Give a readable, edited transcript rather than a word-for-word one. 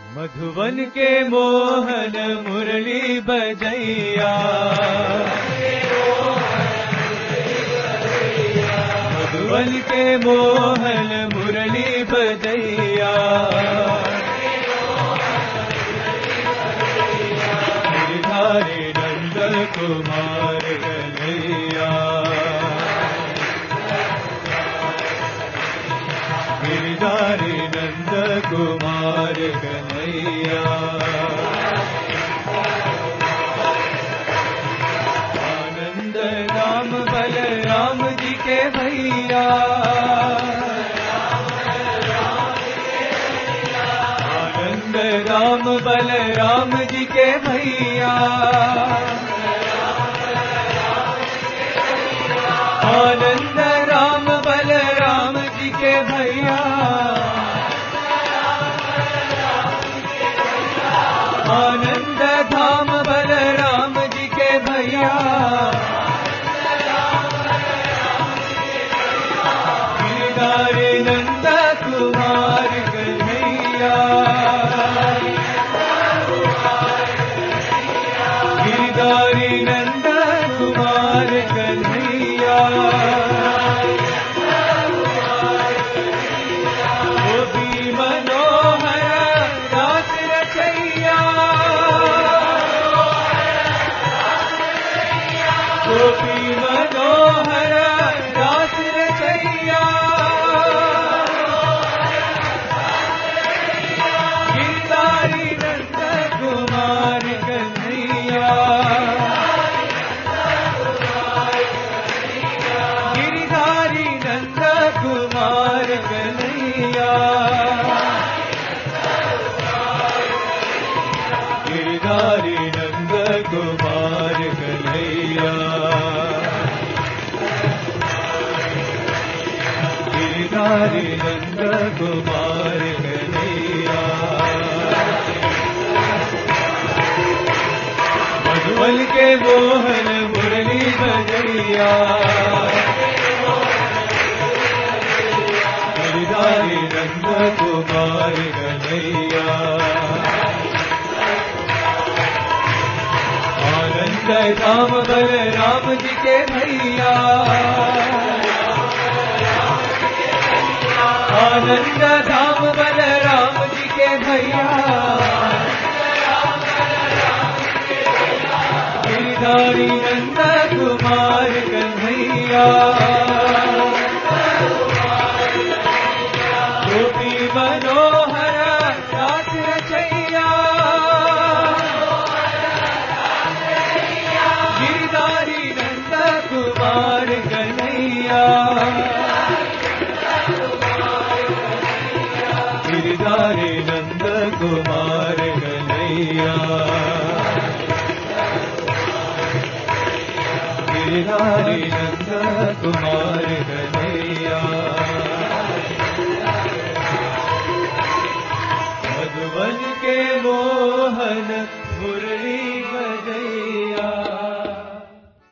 मधुबन के मोहन मुरली बजैया, मधुबन के मोहन मुरली बजैया, गिरधारी नंद कुमार कन्हैया, गिरधारी नंद कुमार कन्हैया। आनंद राम बलराम जी के भैया, आनंद राम बलराम जी के भैया, आनंद राम बलराम जी के भैया, आनंद धाम बलराम जी के भैया, गिरधारी नंद कुमार कन्हैया, गिरधारी नंद कुमार कन्हैया। गोपी मनोहर दास रचैया, गोपी मनोहर दास रचैया, गिरधारी नंद कुमार कन्हैया, गिरधारी नंद कुमार कन्हैया, गिरधारी नंद कुमार कन्हैया, गिरधारी नंद कुमार कन्हैया। मधुबन के मोहन मुरली बजैया, गिरधारी नंद कुमार कन्हैया, आनंद राम बलराम जी के भैया, आनंद धाम बलराम जी के भैया, गिरधारी नंद कुमार कन्हैया, गोपी मनोहर दास रचैया, गिरधारी नंद कुमार कन्हैया, गिरधारी नंद कुमार कन्हैया, गिरधारी नंद कुमार कन्हैया।